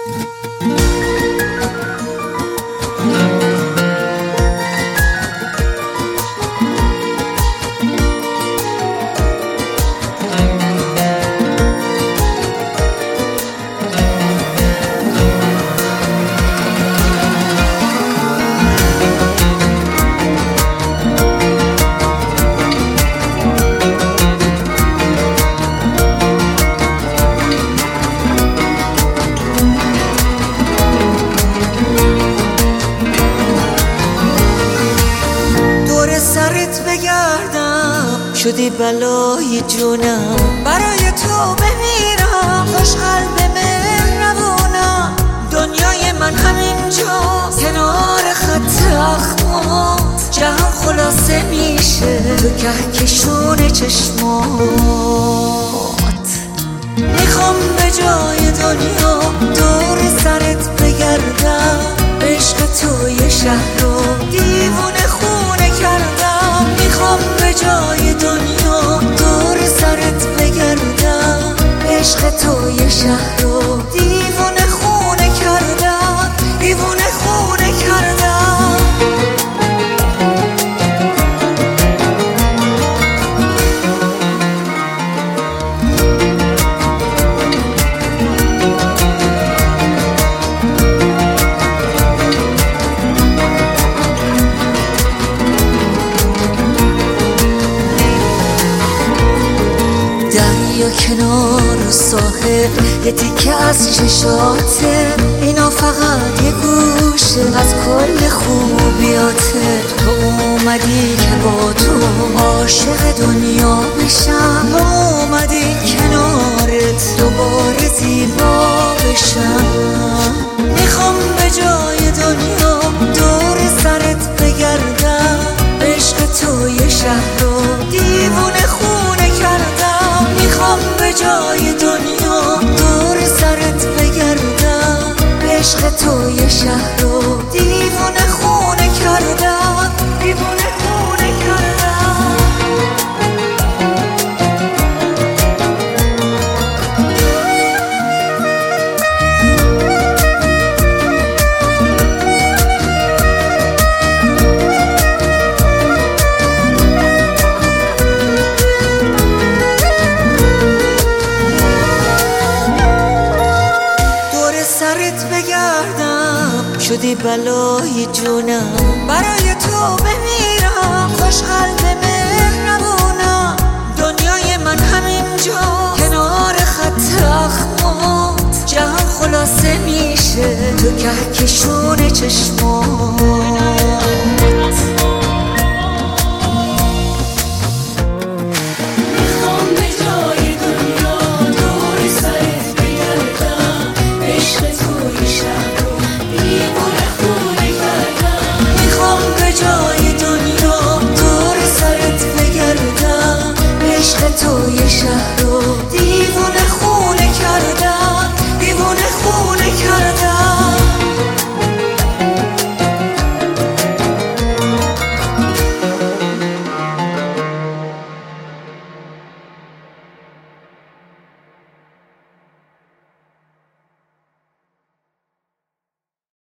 سرت بگردم شدی بلای جونم، برای تو بمیرم خوش قلب مهربونم. دنیای من همینجا کنار خط اخمات، جهان خلاصه میشه تو کهکشون چشمات. میخوام به جای دنیا دور سرت بگردم، عشق تو یه شهر رو دیوونه خونه کردم. میخوام به جای دنیا دور سرت بگردم، عشق تو یه شهر رو دیوونه خونه کردم، دیوونه خونه کردم. دریا کنار و ساحل یه تیکه از چشاته، اینا فقط یه گوشه از کل خوبیاته. تو اومدی که با تو عاشق دنیا بشم، تو اومدی کنارت دوباره زیبا بشم. میخوام به جای دنیا دور سرت بگردم، عشق تو یه شهر رو دیوونه خونه کردم. میخوام به جای دنیا دور سرت بگردم، عشق تو یه شهر رو دیوونه خونه کردم، دیوونه خونه کردم. سرت بگردم شدی بلای جونم، برای تو بمیرم خوش قلب مهربونم. دنیای من همینجا کنار خط اخمات، جهان خلاصه میشه تو کهکشون چشمات.